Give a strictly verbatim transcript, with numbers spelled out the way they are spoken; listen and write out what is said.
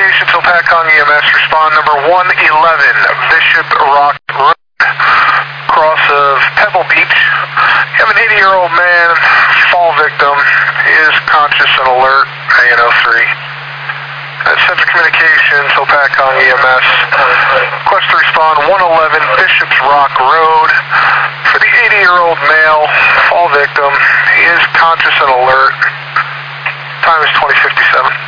communications, Hopatcong E M S, respond number one eleven, Bishop Rock Road, cross of Pebble Beach. You have an eighty-year-old man, fall victim, is conscious and alert, A N oh three. Uh, Central Communications, Hopatcong E M S, request to respond one eleven, Bishop's Rock Road, for the eighty-year-old male, fall victim, he is conscious and alert. Time is twenty fifty-seven.